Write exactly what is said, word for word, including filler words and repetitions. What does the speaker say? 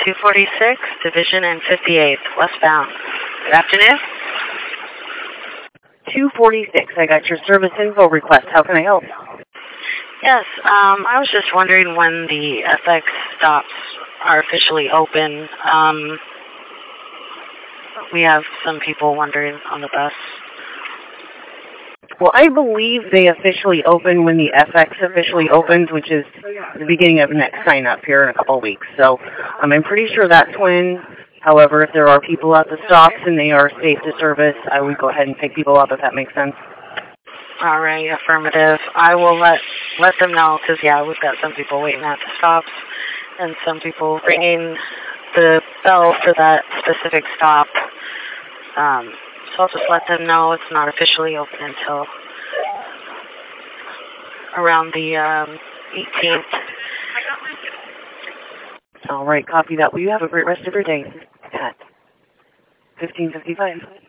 two forty-six, Division and fifty-eighth, westbound. Good afternoon. two forty-six, I got your service info request. How can I help? Yes, um, I was just wondering when the F X stops are officially open. Um, we have some people wondering on the bus. Well, I believe they officially open when the F X officially opens, which is the beginning of next sign-up here in a couple of weeks. So um, I'm pretty sure that's when. However, if there are people at the stops and they are safe to service, I would go ahead and pick people up if that makes sense. All right, affirmative. I will let let them know because, yeah, we've got some people waiting at the stops and some people ringing the bell for that specific stop. Um, so I'll just let them know it's not officially open until around the um, eighteenth. All right, copy that. Well, you have a great rest of your day at fifteen fifty-five.